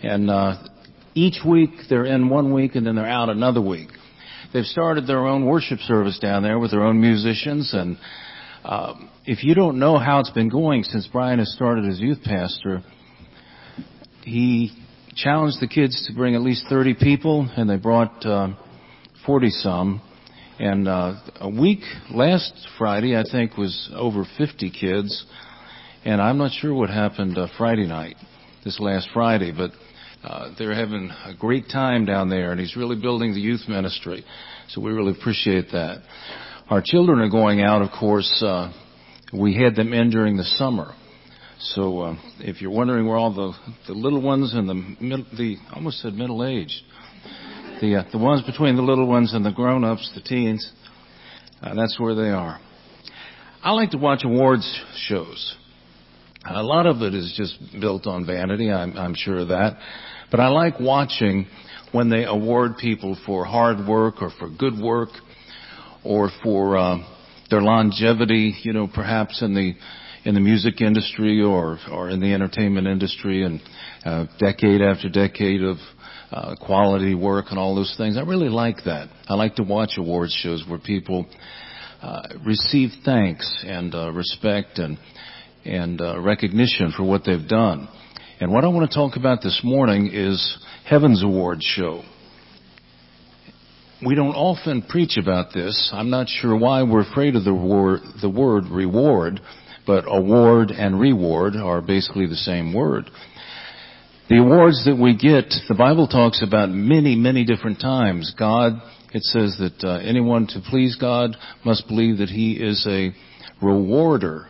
And each week they're in one week and then they're out another week. They've started their own worship service down there with their own musicians. And if you don't know how it's been going since Brian has started as youth pastor, he challenged the kids to bring at least 30 people, and they brought 40-some. And a week last Friday, I think, was over 50 kids. And I'm not sure what happened Friday night, this last Friday, but they're having a great time down there, and he's really building the youth ministry. So we really appreciate that. Our children are going out, of course. We had them in during the summer. So if you're wondering where all the little ones and the I almost said middle-aged, the ones between the little ones and the grown-ups, the teens, that's where they are. I like to watch awards shows. A lot of it is just built on vanity, I'm sure of that. But I like watching when they award people for hard work or for good work or for their longevity, perhaps in the music industry or in the entertainment industry, and decade after decade of quality work and all those things. I really like that. I like to watch awards shows where people receive thanks and respect and recognition for what they've done. And what I want to talk about this morning is Heaven's Awards Show. We don't often preach about this. I'm not sure why we're afraid of the word reward, but award and reward are basically the same word. The awards that we get, the Bible talks about many, many different times. God, it says that anyone to please God must believe that He is a rewarder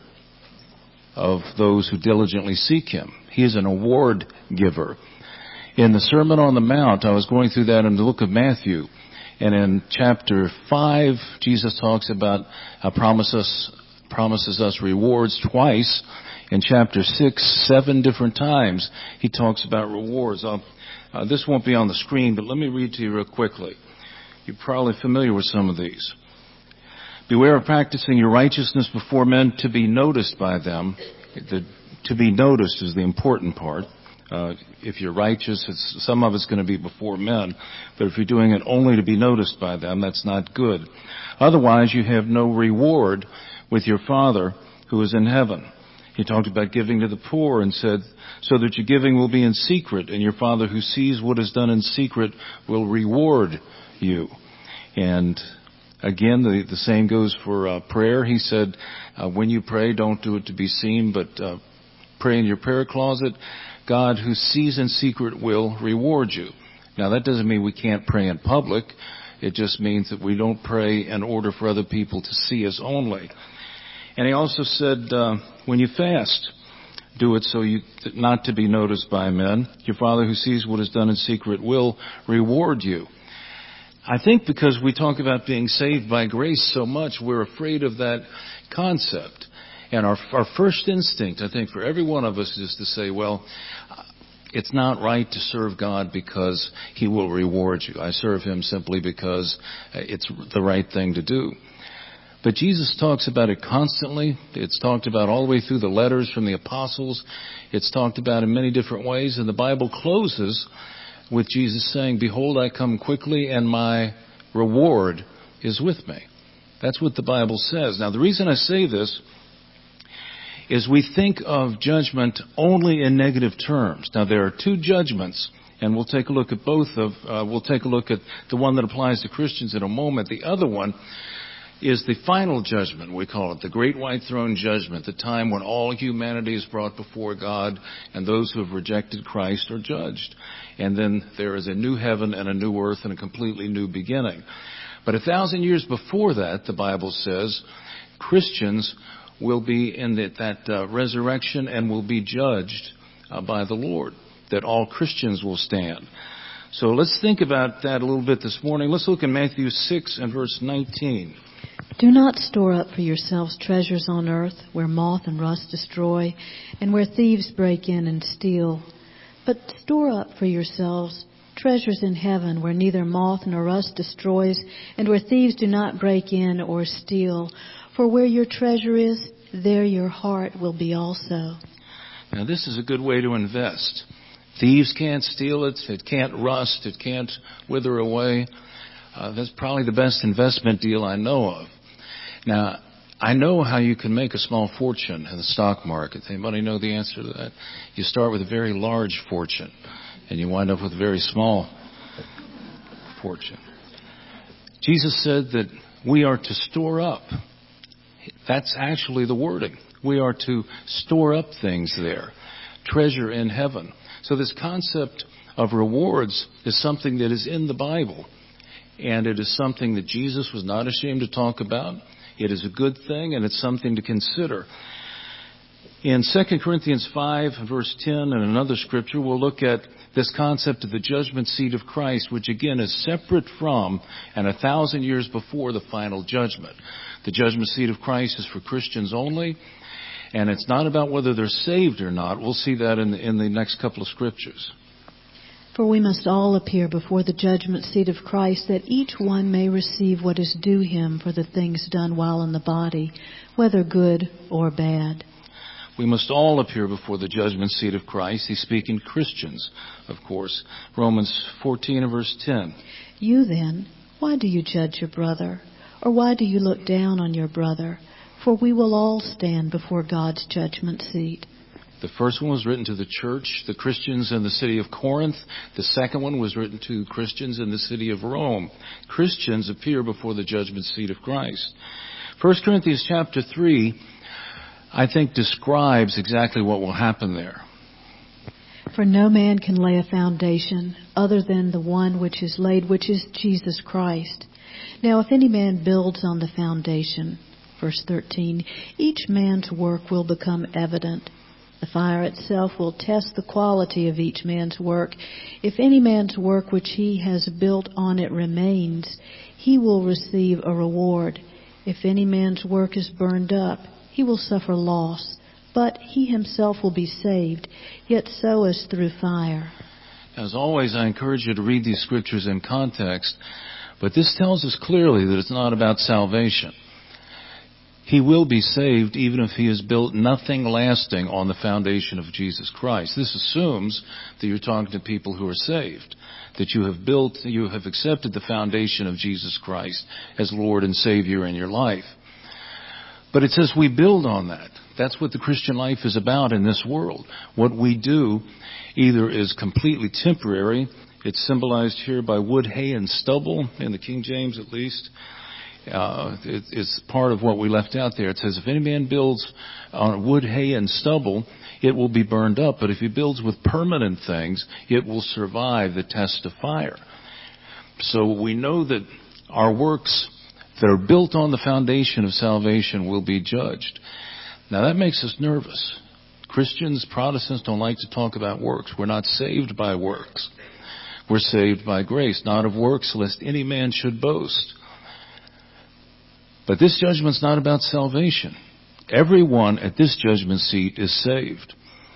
of those who diligently seek Him. He is an award giver. In the Sermon on the Mount, I was going through that in the book of Matthew, and in chapter 5, Jesus talks about promises us rewards twice. In chapter 6, 7 different times, He talks about rewards. This won't be on the screen, but let me read to you real quickly. You're probably familiar with some of these. Beware of practicing your righteousness before men to be noticed by them. To be noticed is the important part. If you're righteous, some of it's going to be before men. But if you're doing it only to be noticed by them, that's not good. Otherwise, you have no reward with your Father who is in heaven. He talked about giving to the poor and said, so that your giving will be in secret, and your Father who sees what is done in secret will reward you. And again, the same goes for prayer. He said, when you pray, don't do it to be seen, but pray in your prayer closet. God who sees in secret will reward you. Now, that doesn't mean we can't pray in public. It just means that we don't pray in order for other people to see us only. And he also said, when you fast, do it so not to be noticed by men. Your Father who sees what is done in secret will reward you. I think because we talk about being saved by grace so much, we're afraid of that concept. And our first instinct, I think, for every one of us is to say, well, it's not right to serve God because He will reward you. I serve Him simply because it's the right thing to do. But Jesus talks about it constantly. It's talked about all the way through the letters from the apostles. It's talked about in many different ways. And the Bible closes with Jesus saying, behold, I come quickly and my reward is with me. That's what the Bible says. Now, the reason I say this is we think of judgment only in negative terms. Now, there are two judgments, and we'll take a look at we'll take a look at the one that applies to Christians in a moment. The other one is the final judgment, we call it, the Great White Throne Judgment, the time when all humanity is brought before God and those who have rejected Christ are judged. And then there is a new heaven and a new earth and a completely new beginning. But 1,000 years before that, the Bible says, Christians will be in that resurrection and will be judged by the Lord, that all Christians will stand. So let's think about that a little bit this morning. Let's look at Matthew 6 and verse 19. Do not store up for yourselves treasures on earth where moth and rust destroy and where thieves break in and steal. But store up for yourselves treasures in heaven where neither moth nor rust destroys and where thieves do not break in or steal. For where your treasure is, there your heart will be also. Now, this is a good way to invest. Thieves can't steal it. It can't rust. It can't wither away. That's probably the best investment deal I know of. Now, I know how you can make a small fortune in the stock market. Anybody know the answer to that? You start with a very large fortune, and you wind up with a very small fortune. Jesus said that we are to store up. That's actually the wording. We are to store up things there. Treasure in heaven. So this concept of rewards is something that is in the Bible. And it is something that Jesus was not ashamed to talk about. It is a good thing, and it's something to consider. In 2 Corinthians 5, verse 10, and another scripture, we'll look at this concept of the judgment seat of Christ, which again is separate from and 1,000 years before the final judgment. The judgment seat of Christ is for Christians only, and it's not about whether they're saved or not. We'll see that in the next couple of scriptures. For we must all appear before the judgment seat of Christ, that each one may receive what is due him for the things done while in the body, whether good or bad. We must all appear before the judgment seat of Christ. He's speaking Christians, of course. Romans 14 and verse 10. You then, why do you judge your brother? Or why do you look down on your brother? For we will all stand before God's judgment seat. The first one was written to the church, the Christians in the city of Corinth. The second one was written to Christians in the city of Rome. Christians appear before the judgment seat of Christ. 1 Corinthians chapter 3, I think, describes exactly what will happen there. For no man can lay a foundation other than the one which is laid, which is Jesus Christ. Now if any man builds on the foundation, verse 13, each man's work will become evident. The fire itself will test the quality of each man's work. If any man's work which he has built on it remains, he will receive a reward. If any man's work is burned up, he will suffer loss, but he himself will be saved, yet so as through fire. As always, I encourage you to read these scriptures in context, but this tells us clearly that it's not about salvation. He will be saved even if he has built nothing lasting on the foundation of Jesus Christ. This assumes that you're talking to people who are saved, that you have accepted the foundation of Jesus Christ as Lord and Savior in your life. But it says we build on that. That's what the Christian life is about in this world. What we do either is completely temporary. It's symbolized here by wood, hay, and stubble, in the King James at least. It's part of what we left out there. It says, if any man builds on wood, hay, and stubble, it will be burned up. But if he builds with permanent things, it will survive the test of fire. So we know that our works that are built on the foundation of salvation will be judged. Now that makes us nervous. Christians, Protestants don't like to talk about works. We're not saved by works. We're saved by grace, not of works, lest any man should boast. But this judgment's not about salvation. Everyone at this judgment seat is saved.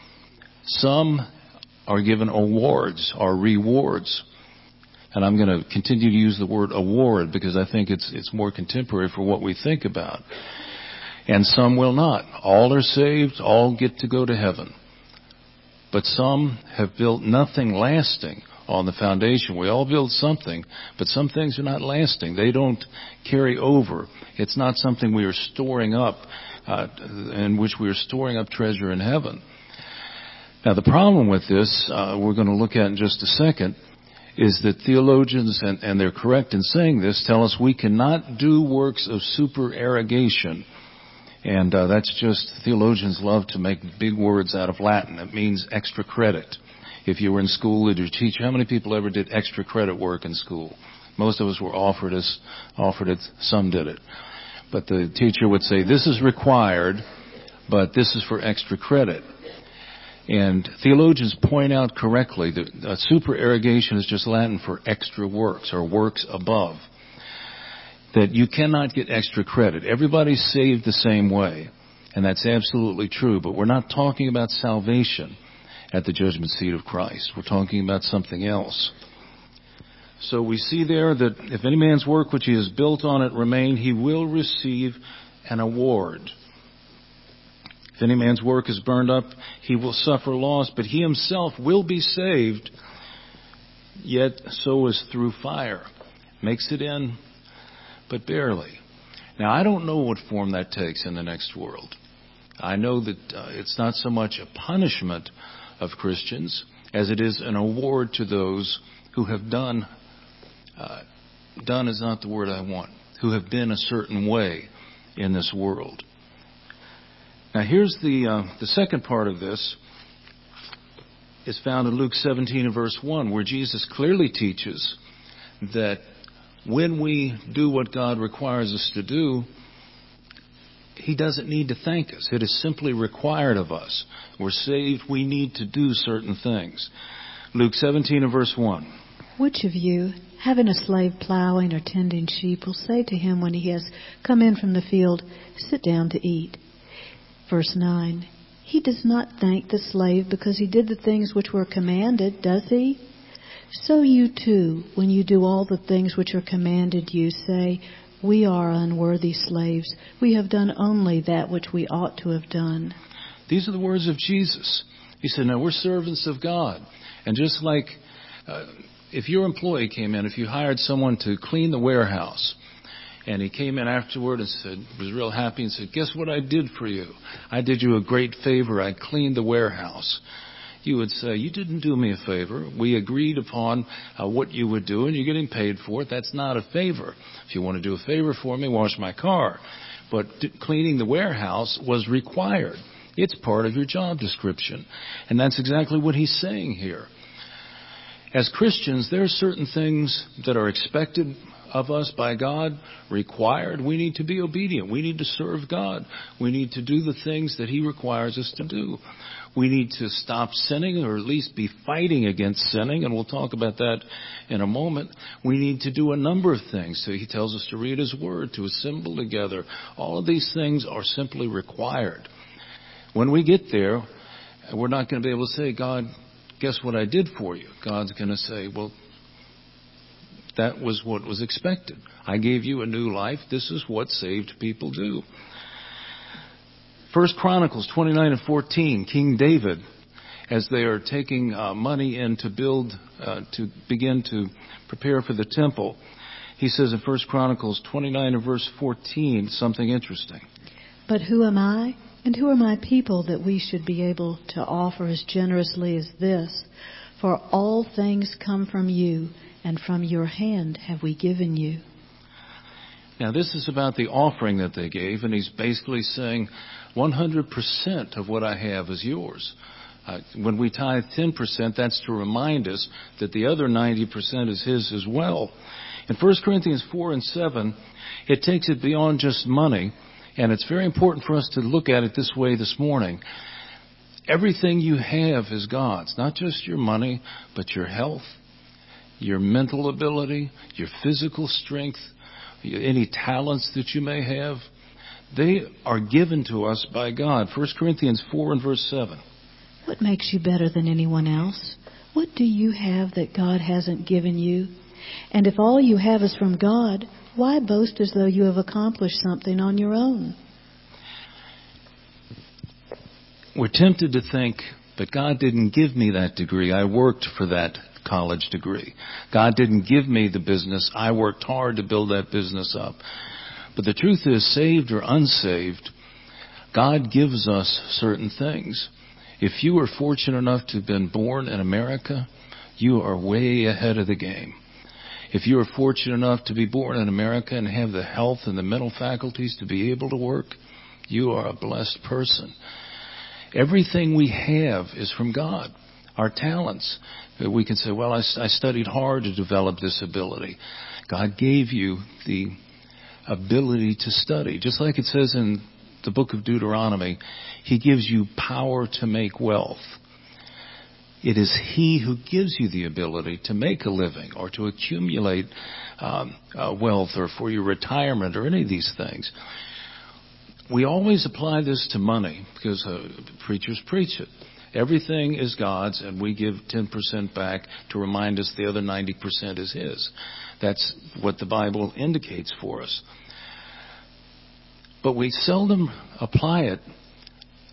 Some are given awards or rewards. And I'm going to continue to use the word award because I think it's more contemporary for what we think about. And some will not. All are saved. All get to go to heaven. But some have built nothing lasting on the foundation. We all build something, but some things are not lasting. They don't carry over. It's not something we are storing up, in which we are storing up treasure in heaven. Now the problem with this, we're going to look at in just a second, is that theologians, and they're correct in saying this, tell us we cannot do works of supererogation. And that's just, theologians love to make big words out of Latin. It means extra credit. If you were in school, did your teacher, how many people ever did extra credit work in school? Most of us were offered it, some did it. But the teacher would say, this is required, but this is for extra credit. And theologians point out correctly that supererogation is just Latin for extra works or works above. That you cannot get extra credit. Everybody's saved the same way. And that's absolutely true. But we're not talking about salvation at the judgment seat of Christ. We're talking about something else. So we see there that if any man's work which he has built on it remain, he will receive an award. If any man's work is burned up, he will suffer loss, but he himself will be saved, yet so is through fire. Makes it in, but barely. Now, I don't know what form that takes in the next world. I know that it's not so much a punishment of Christians as it is an award to those who have done is not the word I want, who have been a certain way in this world. Now, here's the second part of this is found in Luke 17 and verse 1, where Jesus clearly teaches that when we do what God requires us to do, He doesn't need to thank us. It is simply required of us. We're saved. We need to do certain things. Luke 17 and verse 1. Which of you, having a slave plowing or tending sheep, will say to him when he has come in from the field, sit down to eat? Verse 9. He does not thank the slave because he did the things which were commanded, does he? So you too, when you do all the things which are commanded you, say, we are unworthy slaves. We have done only that which we ought to have done. These are the words of Jesus. He said, now we're servants of God. And just like if your employee came in, if you hired someone to clean the warehouse, and he came in afterward and said, was real happy and said, guess what I did for you? I did you a great favor. I cleaned the warehouse. You would say, you didn't do me a favor. We agreed upon what you would do, and you're getting paid for it. That's not a favor. If you want to do a favor for me, wash my car. But cleaning the warehouse was required. It's part of your job description. And that's exactly what he's saying here. As Christians, there are certain things that are expected of us by God, required. We need to be obedient. We need to serve God. We need to do the things that He requires us to do. We need to stop sinning, or at least be fighting against sinning, and we'll talk about that in a moment. We need to do a number of things. So He tells us to read His Word, to assemble together. All of these things are simply required. When we get there, we're not going to be able to say, God, guess what I did for you? God's going to say, well, that was what was expected. I gave you a new life. This is what saved people do. 1 Chronicles 29 and 14, King David, as they are taking money in to build, to begin to prepare for the temple, he says in 1 Chronicles 29 and verse 14, something interesting. But who am I, and who are my people that we should be able to offer as generously as this? For all things come from you, and from your hand have we given you. Now, this is about the offering that they gave, and he's basically saying 100% of what I have is yours. When we tithe 10%, that's to remind us that the other 90% is His as well. In 1 Corinthians 4 and 7, it takes it beyond just money, and it's very important for us to look at it this way this morning. Everything you have is God's, not just your money, but your health, your mental ability, your physical strength, any talents that you may have. They are given to us by God. 1 Corinthians 4 and verse 7. What makes you better than anyone else? What do you have that God hasn't given you? And if all you have is from God, why boast as though you have accomplished something on your own? We're tempted to think, but God didn't give me that degree. I worked for that college degree. God didn't give me the business. I worked hard to build that business up. But the truth is, saved or unsaved, God gives us certain things. If you were fortunate enough to have been born in America, you are way ahead of the game. If you are fortunate enough to be born in America and have the health and the mental faculties to be able to work, you are a blessed person. Everything we have is from God. Our talents. We can say, well, I studied hard to develop this ability. God gave you the ability to study. Just like it says in the book of Deuteronomy, He gives you power to make wealth. It is He who gives you the ability to make a living or to accumulate wealth, or for your retirement, or any of these things. We always apply this to money because preachers preach it. Everything is God's, and we give 10% back to remind us the other 90% is His. That's what the Bible indicates for us. But we seldom apply it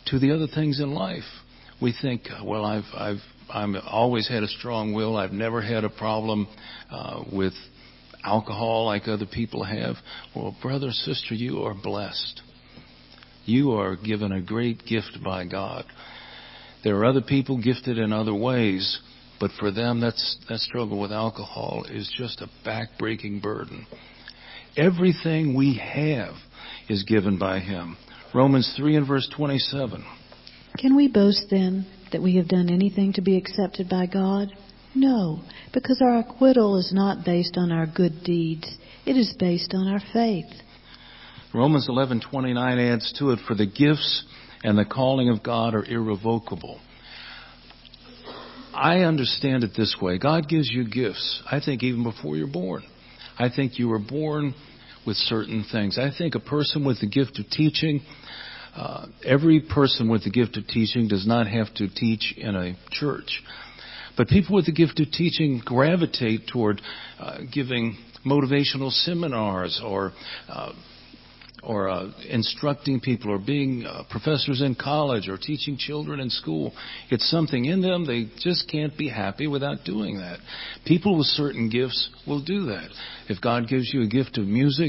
to the other things in life. We think, well, I'm always had a strong will. I've never had a problem with alcohol like other people have. Well, brother, sister, you are blessed. You are given a great gift by God. There are other people gifted in other ways, but for them, that struggle with alcohol is just a back-breaking burden. Everything we have is given by Him. Romans 3 and verse 27. Can we boast then that we have done anything to be accepted by God? No, because our acquittal is not based on our good deeds. It is based on our faith. Romans 11:29 adds to it, for the gifts and the calling of God are irrevocable. I understand it this way. God gives you gifts, I think, even before you're born. I think you were born with certain things. I think a person with the gift of teaching, every person with the gift of teaching does not have to teach in a church. But people with the gift of teaching gravitate toward giving motivational seminars or instructing people or being professors in college or teaching children in school. It's something in them. They just can't be happy without doing that. People with certain gifts will do that. If God gives you a gift of music,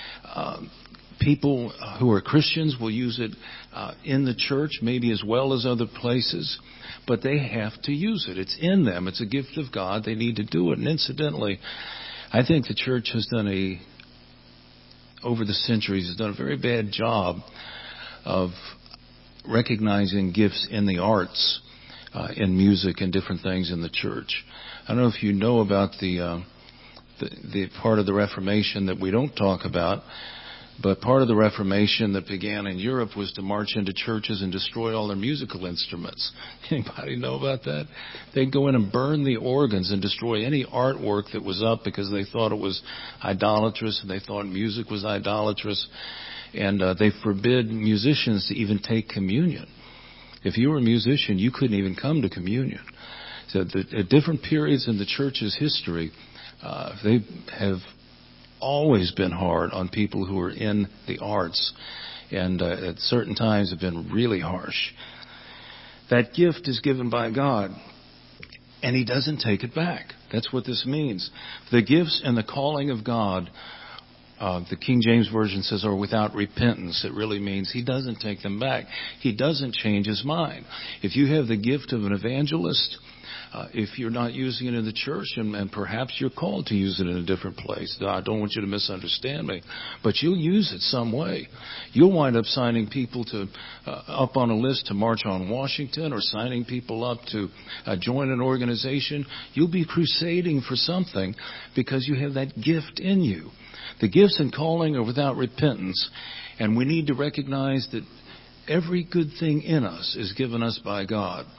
people who are Christians will use it in the church, maybe as well as other places, but they have to use it. It's in them. It's a gift of God. They need to do it. And incidentally, I think the church has done over the centuries, has done a very bad job of recognizing gifts in the arts, in music and different things in the church. I don't know if you know about the part of the Reformation that we don't talk about, but part of the Reformation that began in Europe was to march into churches and destroy all their musical instruments. Anybody know about that? They'd go in and burn the organs and destroy any artwork that was up because they thought it was idolatrous and they thought music was idolatrous. And they forbid musicians to even take communion. If you were a musician, you couldn't even come to communion. So at different periods in the church's history, they have always been hard on people who are in the arts, and at certain times have been really harsh. That gift is given by God, and He doesn't take it back. That's what this means. The gifts and the calling of God, the King James Version says, are without repentance. It really means He doesn't take them back. He doesn't change His mind. If you have the gift of an evangelist, if you're not using it in the church, and perhaps you're called to use it in a different place. I don't want you to misunderstand me, but you'll use it some way. You'll wind up signing people up on a list to march on Washington, or signing people up to join an organization. You'll be crusading for something because you have that gift in you. The gifts and calling are without repentance, and we need to recognize that every good thing in us is given us by God.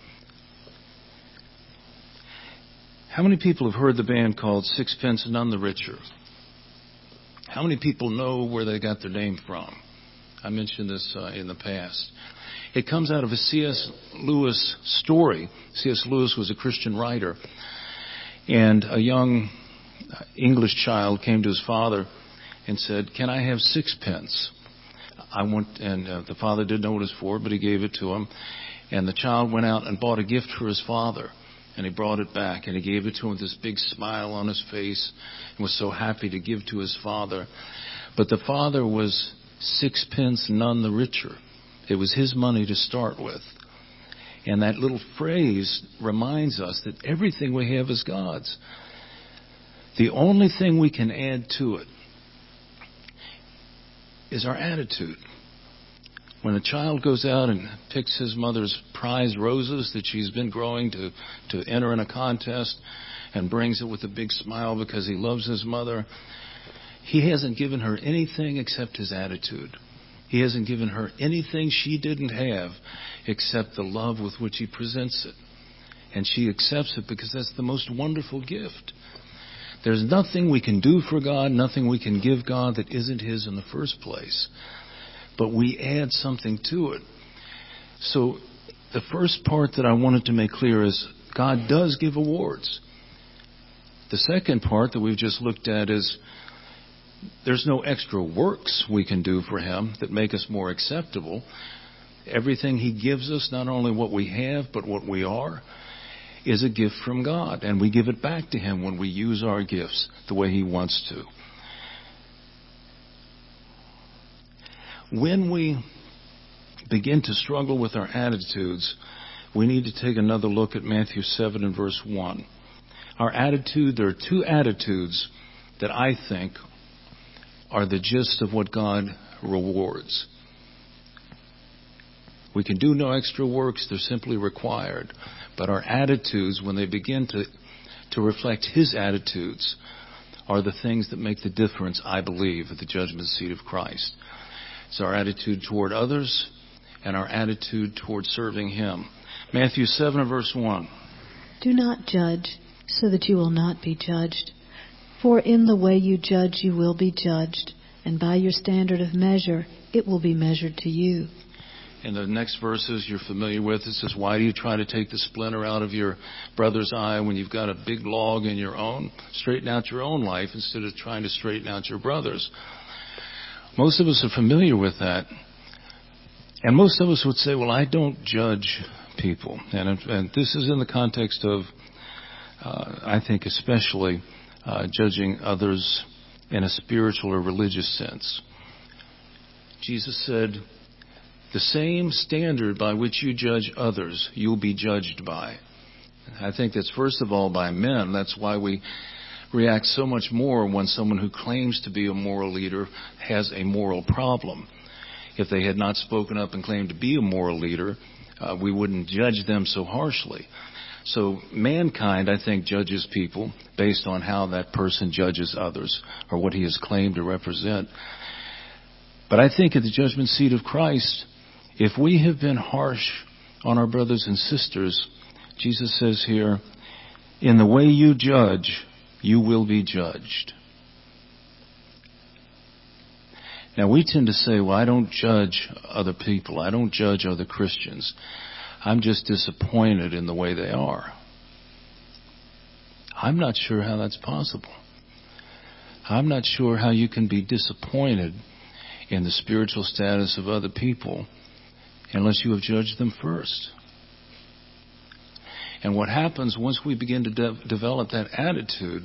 How many people have heard the band called Sixpence None the Richer? How many people know where they got their name from? I mentioned this in the past. It comes out of a C.S. Lewis story. C.S. Lewis was a Christian writer, and a young English child came to his father and said, "Can I have sixpence? The father didn't know what it was for, but he gave it to him. And the child went out and bought a gift for his father. And he brought it back, and he gave it to him with this big smile on his face, and was so happy to give to his father. But the father was sixpence none the richer. It was his money to start with. And that little phrase reminds us that everything we have is God's. The only thing we can add to it is our attitude. When a child goes out and picks his mother's prize roses that she's been growing to enter in a contest, and brings it with a big smile because he loves his mother, he hasn't given her anything except his attitude. He hasn't given her anything she didn't have except the love with which he presents it. And she accepts it because that's the most wonderful gift. There's nothing we can do for God, nothing we can give God that isn't His in the first place. But we add something to it. So the first part that I wanted to make clear is God does give awards. The second part that we've just looked at is there's no extra works we can do for Him that make us more acceptable. Everything He gives us, not only what we have, but what we are, is a gift from God. And we give it back to Him when we use our gifts the way He wants to. When we begin to struggle with our attitudes, we need to take another look at Matthew 7 and verse 1. Our attitude, there are two attitudes that I think are the gist of what God rewards. We can do no extra works, they're simply required. But our attitudes, when they begin to reflect His attitudes, are the things that make the difference, I believe, at the judgment seat of Christ. It's our attitude toward others and our attitude toward serving Him. Matthew 7 and verse 1. Do not judge, so that you will not be judged. For in the way you judge, you will be judged, and by your standard of measure, it will be measured to you. In the next verses you're familiar with, it says, why do you try to take the splinter out of your brother's eye when you've got a big log in your own? Straighten out your own life instead of trying to straighten out your brother's. Most of us are familiar with that. And most of us would say, well, I don't judge people. And this is in the context of, I think especially, judging others in a spiritual or religious sense. Jesus said, the same standard by which you judge others, you'll be judged by. I think that's first of all by men. That's why we react so much more when someone who claims to be a moral leader has a moral problem. If they had not spoken up and claimed to be a moral leader, we wouldn't judge them so harshly. So mankind, I think, judges people based on how that person judges others or what he has claimed to represent. But I think at the judgment seat of Christ, if we have been harsh on our brothers and sisters, Jesus says here, in the way you judge, you will be judged. Now we tend to say, well, I don't judge other people. I don't judge other Christians. I'm just disappointed in the way they are. I'm not sure how that's possible. I'm not sure how you can be disappointed in the spiritual status of other people unless you have judged them first. And what happens once we begin to develop that attitude,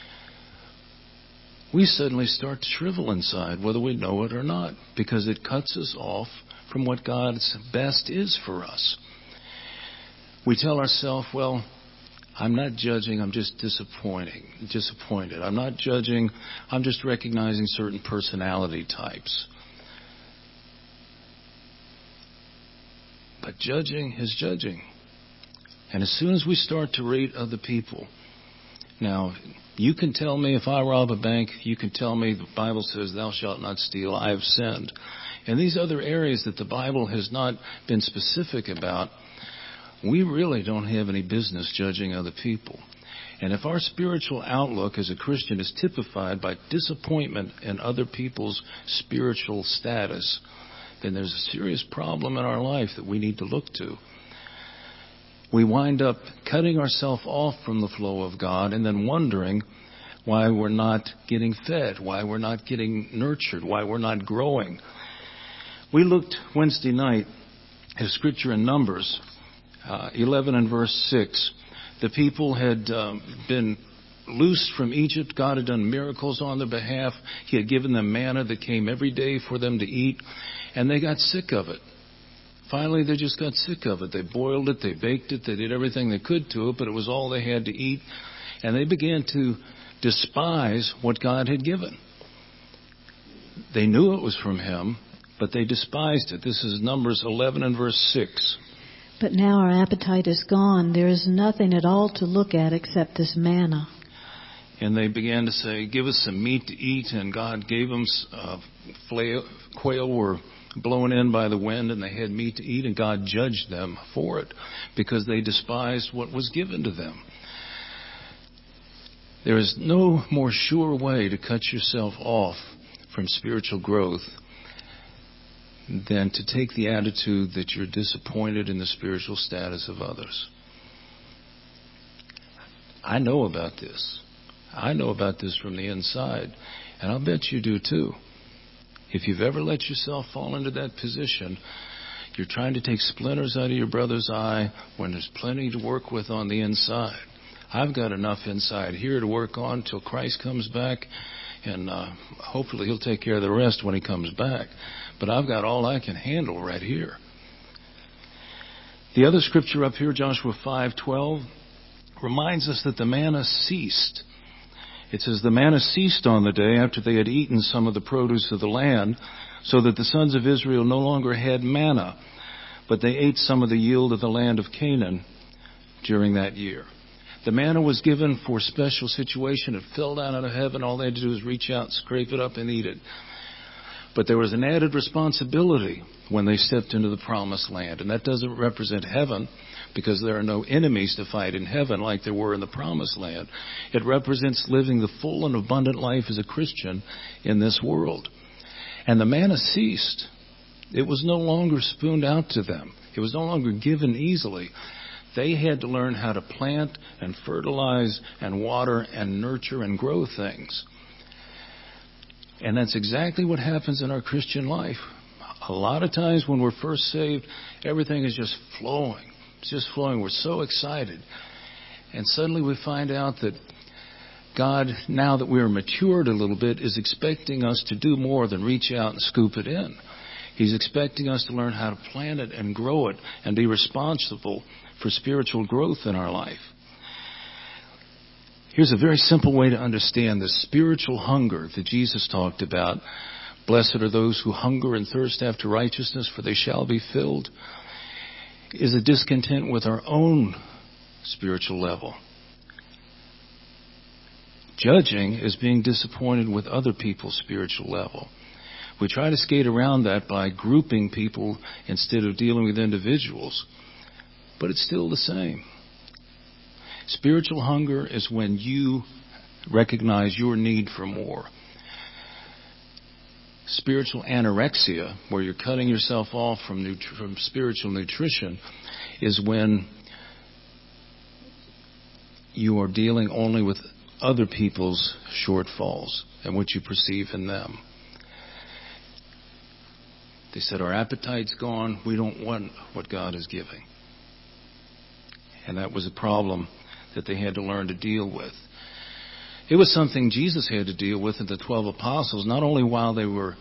we suddenly start to shrivel inside, whether we know it or not, because it cuts us off from what God's best is for us. We tell ourselves, well, I'm not judging, I'm just disappointed. I'm not judging, I'm just recognizing certain personality types. But judging is judging. And as soon as we start to rate other people, now, you can tell me if I rob a bank, you can tell me the Bible says, thou shalt not steal, I have sinned. And these other areas that the Bible has not been specific about, we really don't have any business judging other people. And if our spiritual outlook as a Christian is typified by disappointment in other people's spiritual status, then there's a serious problem in our life that we need to look to. We wind up cutting ourselves off from the flow of God and then wondering why we're not getting fed, why we're not getting nurtured, why we're not growing. We looked Wednesday night at a scripture in Numbers 11 and verse 6. The people had been loosed from Egypt. God had done miracles on their behalf. He had given them manna that came every day for them to eat, and they got sick of it. Finally, they just got sick of it. They boiled it, they baked it, they did everything they could to it, but it was all they had to eat. And they began to despise what God had given. They knew it was from Him, but they despised it. This is Numbers 11 and verse 6. But now our appetite is gone. There is nothing at all to look at except this manna. And they began to say, give us some meat to eat. And God gave them quail were blown in by the wind, and they had meat to eat, and God judged them for it because they despised what was given to them. There is no more sure way to cut yourself off from spiritual growth than to take the attitude that you're disappointed in the spiritual status of others. I know about this. I know about this from the inside, and I'll bet you do too. If you've ever let yourself fall into that position, you're trying to take splinters out of your brother's eye when there's plenty to work with on the inside. I've got enough inside here to work on till Christ comes back, and hopefully he'll take care of the rest when he comes back. But I've got all I can handle right here. The other scripture up here, Joshua 5:12, reminds us that the manna ceased. It says, the manna ceased on the day after they had eaten some of the produce of the land, so that the sons of Israel no longer had manna, but they ate some of the yield of the land of Canaan during that year. The manna was given for a special situation. It fell down out of heaven. All they had to do was reach out, scrape it up, and eat it. But there was an added responsibility when they stepped into the promised land. And that doesn't represent heaven, because there are no enemies to fight in heaven like there were in the promised land. It represents living the full and abundant life as a Christian in this world. And the manna ceased. It was no longer spooned out to them. It was no longer given easily. They had to learn how to plant and fertilize and water and nurture and grow things. And that's exactly what happens in our Christian life. A lot of times when we're first saved, everything is just flowing. It's just flowing. We're so excited. And suddenly we find out that God, now that we're matured a little bit, is expecting us to do more than reach out and scoop it in. He's expecting us to learn how to plant it and grow it and be responsible for spiritual growth in our life. Here's a very simple way to understand the spiritual hunger that Jesus talked about. Blessed are those who hunger and thirst after righteousness, for they shall be filled. Is a discontent with our own spiritual level. Judging is being disappointed with other people's spiritual level. We try to skate around that by grouping people instead of dealing with individuals. But it's still the same. Spiritual hunger is when you recognize your need for more. Spiritual anorexia, where you're cutting yourself off from spiritual nutrition, is when you are dealing only with other people's shortfalls and what you perceive in them. They said, our appetite's gone. We don't want what God is giving. And that was a problem that they had to learn to deal with. It was something Jesus had to deal with in the 12 apostles, not only while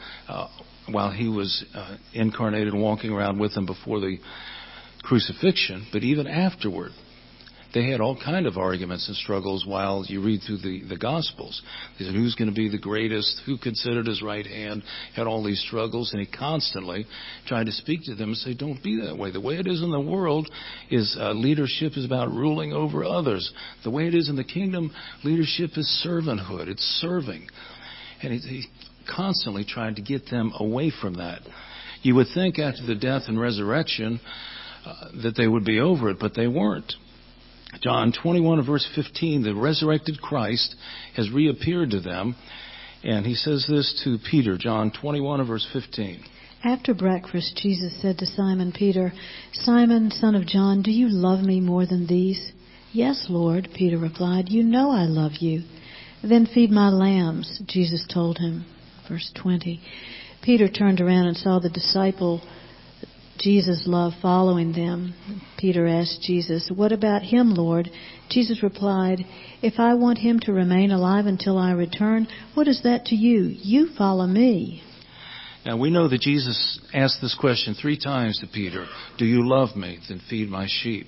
he was incarnated and walking around with them before the crucifixion, but even afterward. They had all kind of arguments and struggles while you read through the Gospels. They said, who's going to be the greatest? Who considered his right hand? Had all these struggles, and he constantly tried to speak to them and say, don't be that way. The way it is in the world is leadership is about ruling over others. The way it is in the kingdom, leadership is servanthood. It's serving. And he constantly tried to get them away from that. You would think after the death and resurrection that they would be over it, but they weren't. John 21 verse 15, the resurrected Christ has reappeared to them, and he says this to Peter, John 21 verse 15. After breakfast, Jesus said to Simon Peter, Simon, son of John, do you love me more than these? Yes, Lord, Peter replied, you know I love you. Then feed my lambs, Jesus told him. Verse 20. Peter turned around and saw the disciple Jesus loved following them. Peter asked Jesus, what about him, Lord? Jesus replied, if I want him to remain alive until I return, what is that to you? You follow me. Now we know that Jesus asked this question 3 times to Peter. Do you love me? Then feed my sheep.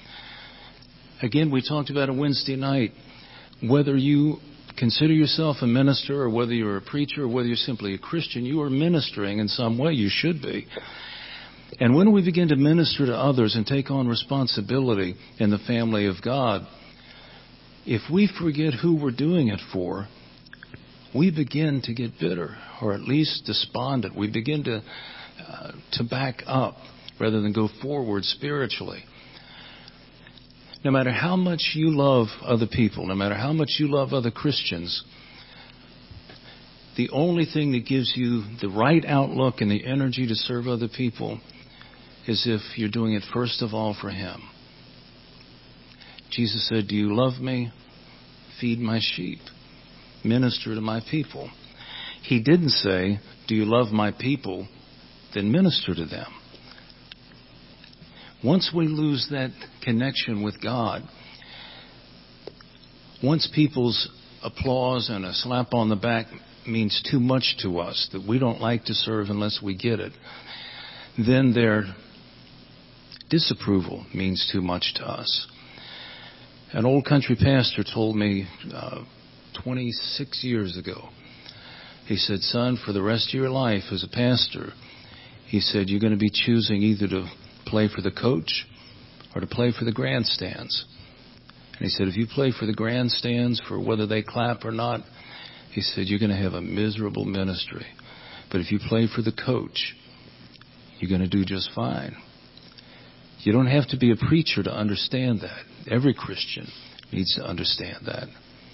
Again, we talked about it Wednesday night. Whether you consider yourself a minister or whether you're a preacher or whether you're simply a Christian, you are ministering in some way. You should be. And when we begin to minister to others and take on responsibility in the family of God, if we forget who we're doing it for, we begin to get bitter or at least despondent. We begin to back up rather than go forward spiritually. No matter how much you love other people, no matter how much you love other Christians, the only thing that gives you the right outlook and the energy to serve other people is if you're doing it first of all for Him. Jesus said, do you love me? Feed my sheep. Minister to my people. He didn't say, do you love my people? Then minister to them. Once we lose that connection with God, once people's applause and a slap on the back means too much to us, that we don't like to serve unless we get it, then their disapproval means too much to us. An old country pastor told me 26 years ago, he said, son, for the rest of your life as a pastor, he said, you're going to be choosing either to play for the coach or to play for the grandstands. And he said, if you play for the grandstands, for whether they clap or not, he said, you're going to have a miserable ministry. But if you play for the coach, you're going to do just fine. You don't have to be a preacher to understand that. Every Christian needs to understand that.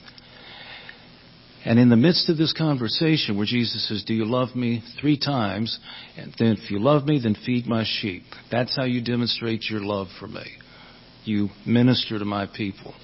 And in the midst of this conversation where Jesus says, do you love me 3 times? And then if you love me, then feed my sheep. That's how you demonstrate your love for me. You minister to my people.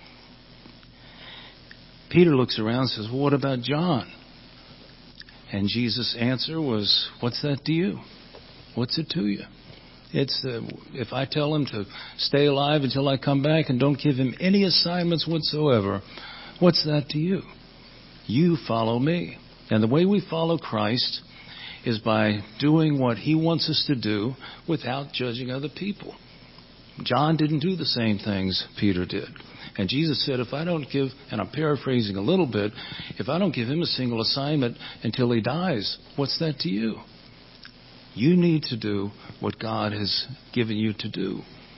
Peter looks around and says, well, what about John? And Jesus' answer was, what's that to you? What's it to you? It's if I tell him to stay alive until I come back and don't give him any assignments whatsoever, what's that to you? You follow me. And the way we follow Christ is by doing what he wants us to do without judging other people. John didn't do the same things Peter did. And Jesus said, if I don't give, and I'm paraphrasing a little bit, if I don't give him a single assignment until he dies, what's that to you? You need to do what God has given you to do.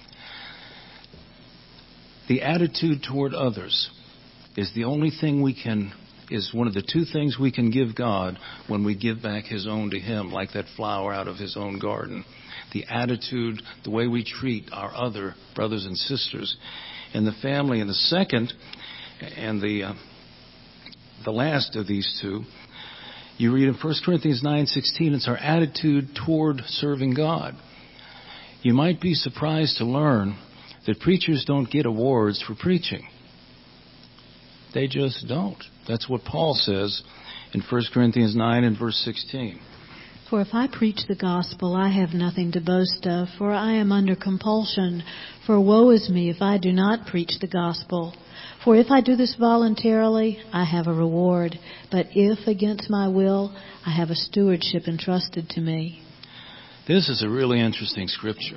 The attitude toward others is the only thing is one of the 2 things we can give God when we give back his own to him, like that flower out of his own garden. The attitude, the way we treat our other brothers and sisters in the family. And the second, and the last of these 2, you read in 1 Corinthians 9:16, it's our attitude toward serving God. You might be surprised to learn that preachers don't get awards for preaching. They just don't. That's what Paul says in 1 Corinthians 9 and verse 16. For if I preach the gospel, I have nothing to boast of, for I am under compulsion. For woe is me if I do not preach the gospel. For if I do this voluntarily, I have a reward. But if against my will, I have a stewardship entrusted to me. This is a really interesting scripture.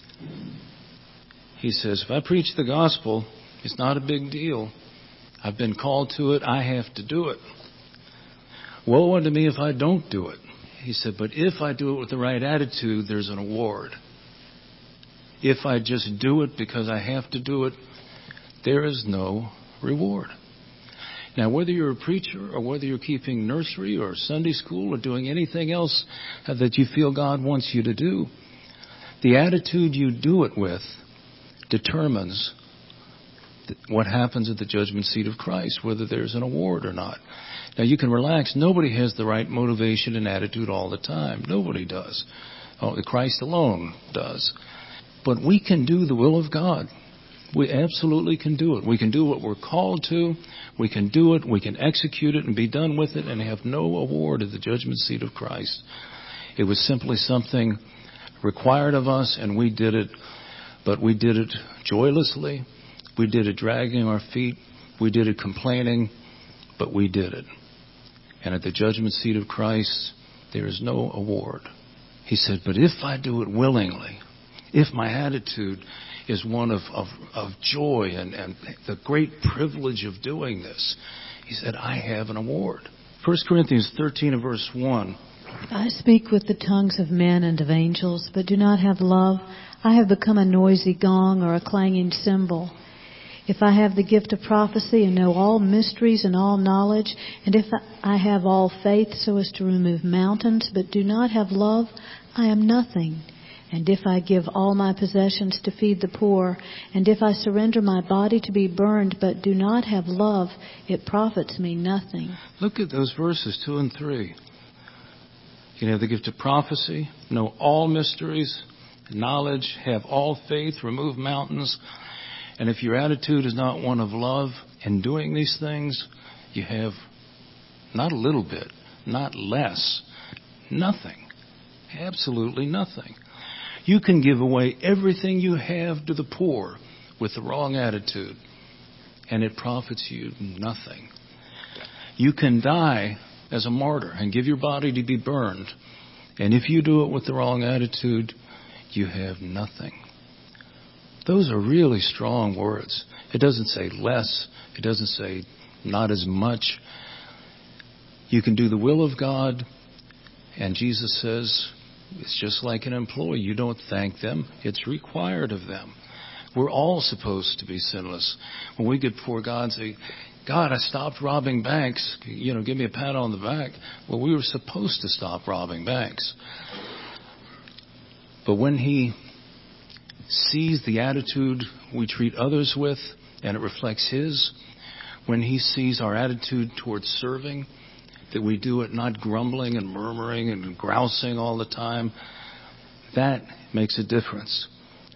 He says, if I preach the gospel, it's not a big deal. I've been called to it. I have to do it. Woe unto me if I don't do it. He said, but if I do it with the right attitude, there's an award. If I just do it because I have to do it, there is no reward. Now, whether you're a preacher or whether you're keeping nursery or Sunday school or doing anything else that you feel God wants you to do, the attitude you do it with determines what happens at the judgment seat of Christ, whether there's an award or not. Now, you can relax. Nobody has the right motivation and attitude all the time. Nobody does. Christ alone does. But we can do the will of God. We absolutely can do it. We can do what we're called to. We can do it. We can execute it and be done with it and have no award at the judgment seat of Christ. It was simply something required of us, and we did it. But we did it joylessly. We did it dragging our feet. We did it complaining. But we did it. And at the judgment seat of Christ, there is no award. He said, but if I do it willingly, if my attitude is one of joy and the great privilege of doing this, he said, I have an award. 1 Corinthians 13 and verse 1. I speak with the tongues of men and of angels, but do not have love. I have become a noisy gong or a clanging cymbal. If I have the gift of prophecy and know all mysteries and all knowledge, and if I have all faith so as to remove mountains, but do not have love, I am nothing. And if I give all my possessions to feed the poor, and if I surrender my body to be burned, but do not have love, it profits me nothing. Look at those verses 2 and 3. You can have the gift of prophecy, know all mysteries, knowledge, have all faith, remove mountains. And if your attitude is not one of love in doing these things, you have not a little bit, not less, nothing, absolutely nothing. You can give away everything you have to the poor with the wrong attitude, and it profits you nothing. You can die as a martyr and give your body to be burned, and if you do it with the wrong attitude, you have nothing. Those are really strong words. It doesn't say less. It doesn't say not as much. You can do the will of God, and Jesus says it's just like an employee. You don't thank them. It's required of them. We're all supposed to be sinless. When we get before God and say, God, I stopped robbing banks. Give me a pat on the back. Well, we were supposed to stop robbing banks. But when He sees the attitude we treat others with, and it reflects His, when He sees our attitude towards serving, that we do it not grumbling and murmuring and grousing all the time, that makes a difference.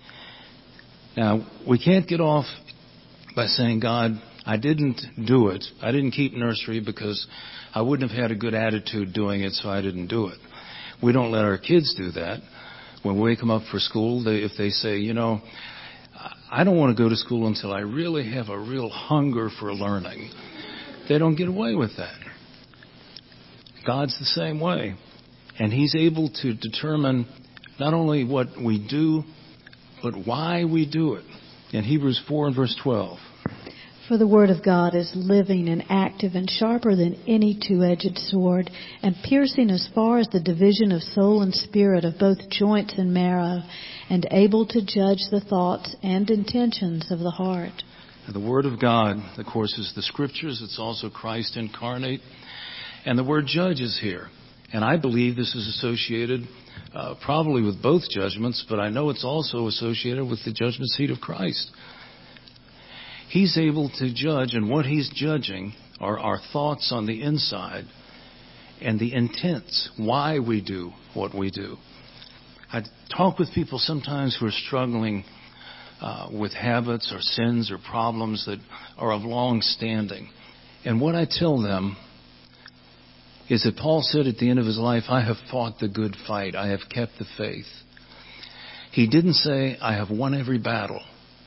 Now, we can't get off by saying, God, I didn't do it. I didn't keep nursery because I wouldn't have had a good attitude doing it, so I didn't do it. We don't let our kids do that. When we wake them up for school, if they say, I don't want to go to school until I really have a real hunger for learning, they don't get away with that. God's the same way. And He's able to determine not only what we do, but why we do it. In Hebrews 4 and verse 12. For the word of God is living and active and sharper than any two-edged sword, and piercing as far as the division of soul and spirit, of both joints and marrow, and able to judge the thoughts and intentions of the heart. The word of God, of course, is the Scriptures. It's also Christ incarnate. And the word judge is here. And I believe this is associated probably with both judgments, but I know it's also associated with the judgment seat of Christ. He's able to judge, and what He's judging are our thoughts on the inside and the intents, why we do what we do. I talk with people sometimes who are struggling with habits or sins or problems that are of long standing. And what I tell them is that Paul said at the end of his life, I have fought the good fight. I have kept the faith. He didn't say, I have won every battle.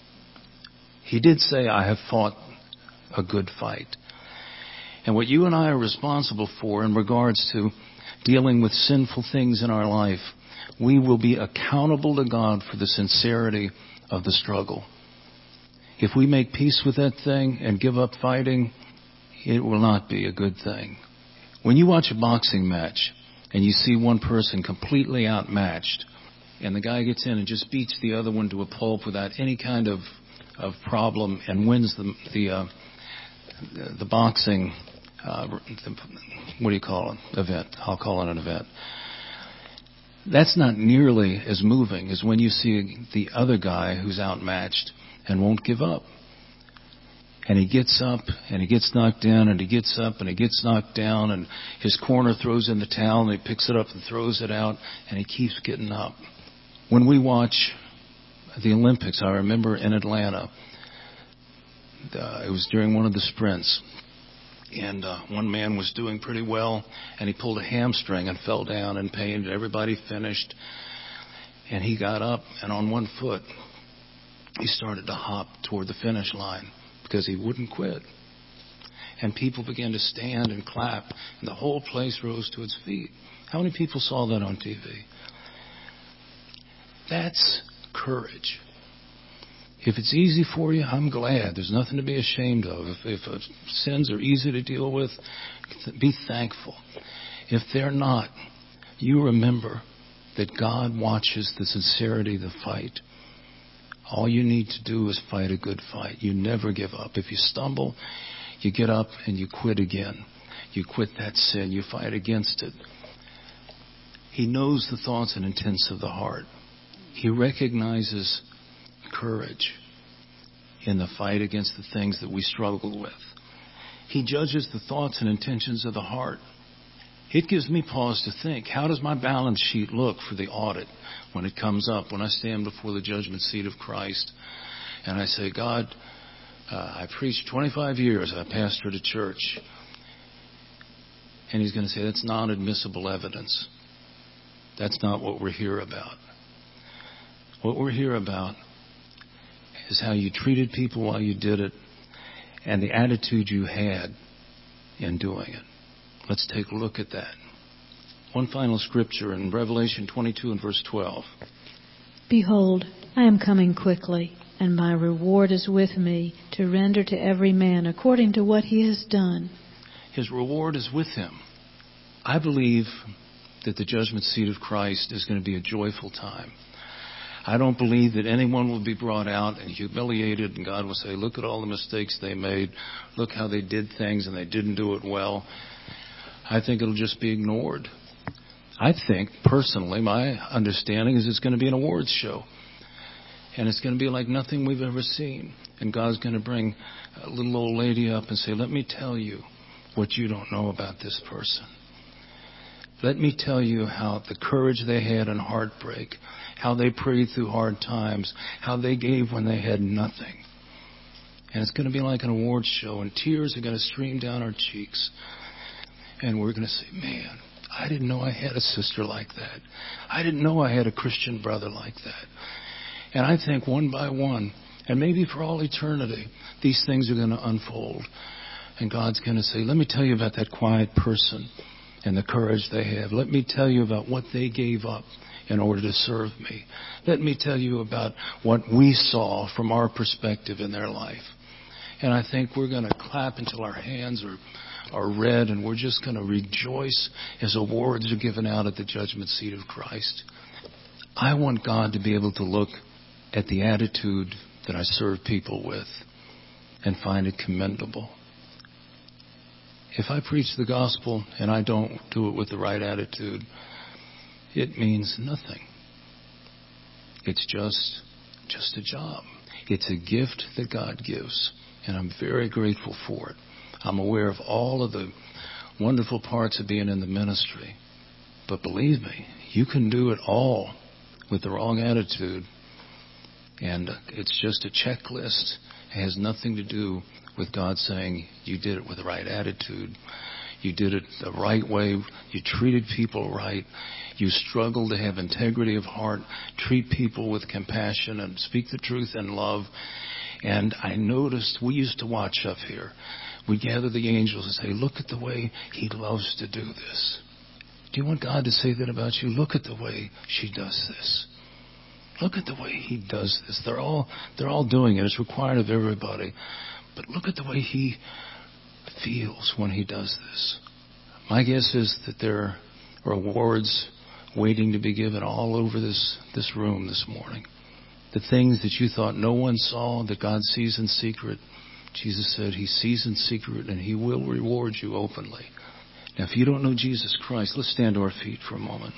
He did say, I have fought a good fight. And what you and I are responsible for in regards to dealing with sinful things in our life, we will be accountable to God for the sincerity of the struggle. If we make peace with that thing and give up fighting, it will not be a good thing. When you watch a boxing match and you see one person completely outmatched, and the guy gets in and just beats the other one to a pulp without any kind of problem and wins the boxing, event. I'll call it an event. That's not nearly as moving as when you see the other guy who's outmatched and won't give up. And he gets up and he gets knocked down and he gets up and he gets knocked down and his corner throws in the towel and he picks it up and throws it out and he keeps getting up. When we watch the Olympics, I remember in Atlanta, it was during one of the sprints, and one man was doing pretty well, and he pulled a hamstring and fell down in pain. Everybody finished, and he got up, and on one foot, he started to hop toward the finish line because he wouldn't quit. And people began to stand and clap, and the whole place rose to its feet. How many people saw that on TV? That's courage. If it's easy for you, I'm glad. There's nothing to be ashamed of. If sins are easy to deal with, be thankful. If they're not, you remember that God watches the sincerity of the fight. All you need to do is fight a good fight. You never give up. If you stumble, you get up and you quit again. You quit that sin. You fight against it. He knows the thoughts and intents of the heart. He recognizes courage in the fight against the things that we struggle with. He judges the thoughts and intentions of the heart. It gives me pause to think, how does my balance sheet look for the audit when it comes up, when I stand before the judgment seat of Christ and I say, God, I preached 25 years, I pastored a church. And He's going to say, that's non-admissible evidence. That's not what we're here about. What we're here about is how you treated people while you did it and the attitude you had in doing it. Let's take a look at that. One final scripture in Revelation 22 and verse 12. Behold, I am coming quickly, and my reward is with me to render to every man according to what he has done. His reward is with him. I believe that the judgment seat of Christ is going to be a joyful time. I don't believe that anyone will be brought out and humiliated and God will say, look at all the mistakes they made. Look how they did things and they didn't do it well. I think it'll just be ignored. I think, personally, my understanding is it's going to be an awards show. And it's going to be like nothing we've ever seen. And God's going to bring a little old lady up and say, let me tell you what you don't know about this person. Let me tell you how the courage they had in heartbreak, how they prayed through hard times, how they gave when they had nothing. And it's going to be like an awards show, and tears are going to stream down our cheeks. And we're going to say, man, I didn't know I had a sister like that. I didn't know I had a Christian brother like that. And I think one by one, and maybe for all eternity, these things are going to unfold. And God's going to say, let me tell you about that quiet person and the courage they have. Let me tell you about what they gave up in order to serve me. Let me tell you about what we saw from our perspective in their life. And I think we're going to clap until our hands are red, and we're just going to rejoice as awards are given out at the judgment seat of Christ. I want God to be able to look at the attitude that I serve people with and find it commendable. If I preach the gospel and I don't do it with the right attitude, it means nothing. It's just a job. It's a gift that God gives, and I'm very grateful for it. I'm aware of all of the wonderful parts of being in the ministry. But believe me, you can do it all with the wrong attitude, and it's just a checklist. It has nothing to do with God saying you did it with the right attitude. You did it the right way. You treated people right. You struggled to have integrity of heart, treat people with compassion, and speak the truth in love. And I noticed, we used to watch up here. We'd gather the angels and say, look at the way he loves to do this. Do you want God to say that about you? Look at the way she does this. Look at the way he does this. They're all doing it. It's required of everybody. But look at the way he feels when he does this. My guess is that there are awards waiting to be given all over this room this morning. The things that you thought no one saw, that God sees in secret, Jesus said he sees in secret and he will reward you openly. Now, if you don't know Jesus Christ, let's stand to our feet for a moment.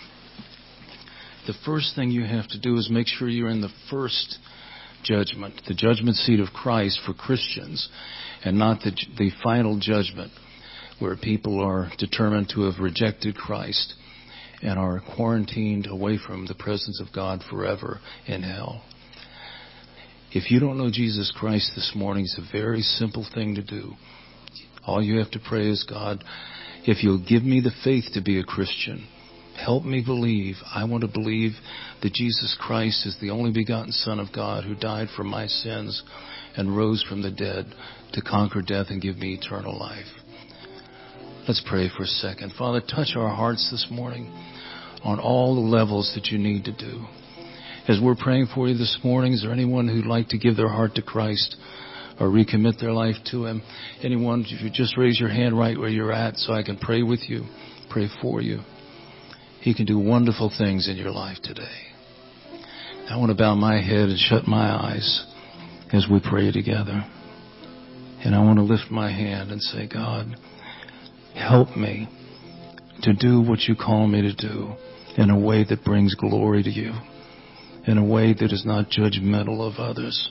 The first thing you have to do is make sure you're in the first judgment, the judgment seat of Christ for Christians, and not the final judgment where people are determined to have rejected Christ and are quarantined away from the presence of God forever in hell. If you don't know Jesus Christ this morning, it's a very simple thing to do. All you have to pray is, God, if you'll give me the faith to be a Christian, help me believe. I want to believe that Jesus Christ is the only begotten Son of God who died for my sins and rose from the dead to conquer death and give me eternal life. Let's pray for a second. Father, touch our hearts this morning on all the levels that you need to do. As we're praying for you this morning, is there anyone who'd like to give their heart to Christ or recommit their life to him? Anyone, if you just raise your hand right where you're at so I can pray with you, pray for you. He can do wonderful things in your life today. I want to bow my head and shut my eyes as we pray together. And I want to lift my hand and say, God, help me to do what you call me to do in a way that brings glory to you, in a way that is not judgmental of others,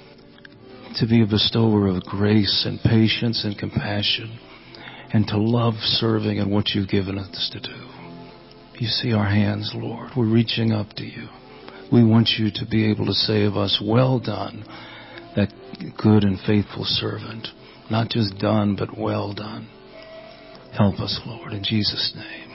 to be a bestower of grace and patience and compassion, and to love serving in what you've given us to do. You see our hands, Lord. We're reaching up to you. We want you to be able to say of us, well done, that good and faithful servant. Not just done, but well done. Help us, Lord, in Jesus' name.